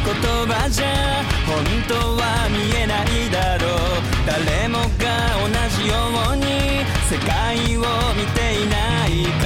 言葉じゃ本当は見えないだろう。誰もが同じように世界を見ていないから、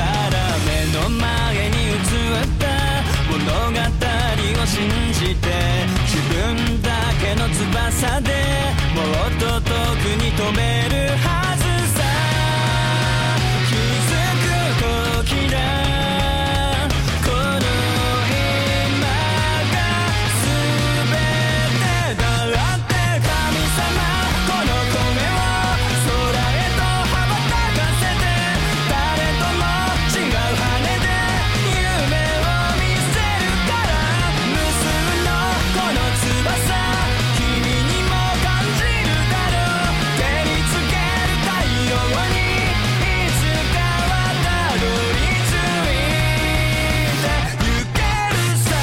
目の前に映った物語を信じて、自分だけの翼でもっと遠くに飛べるはずさ。気づく時だ、この今が全てだって神様、この声を空へと羽ばたかせて、誰とも違う羽で夢を見せるから、無数のこの翼、君にも感じるだろう。照りつける太陽にいつかはたどり着いてゆけるさ。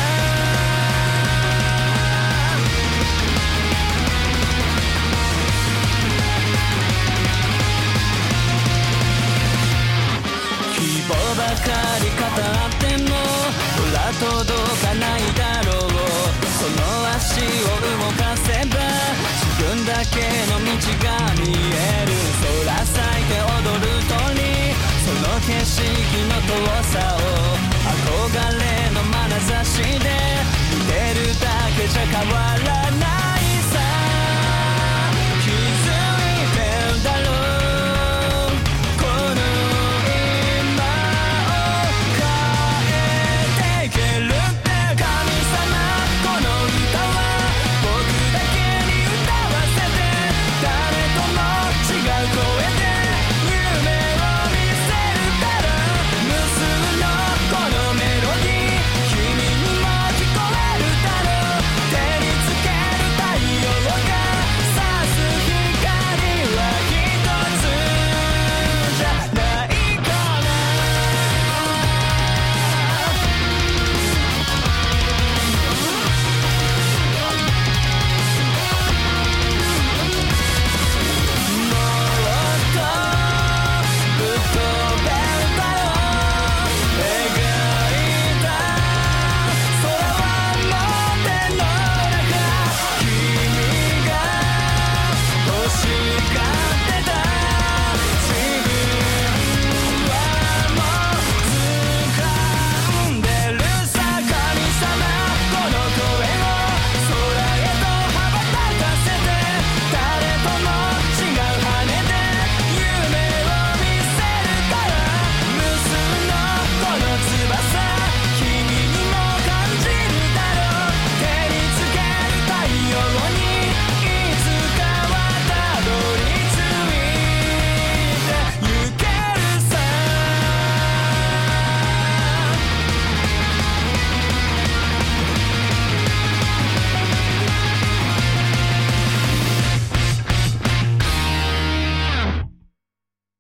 希望ばかり語ってもほら届かないだろう。その足を動かせば自分だけの道が見える。空咲いて踊る鳥、その景色の遠さを憧れの眼差しで見てるだけじゃ変わ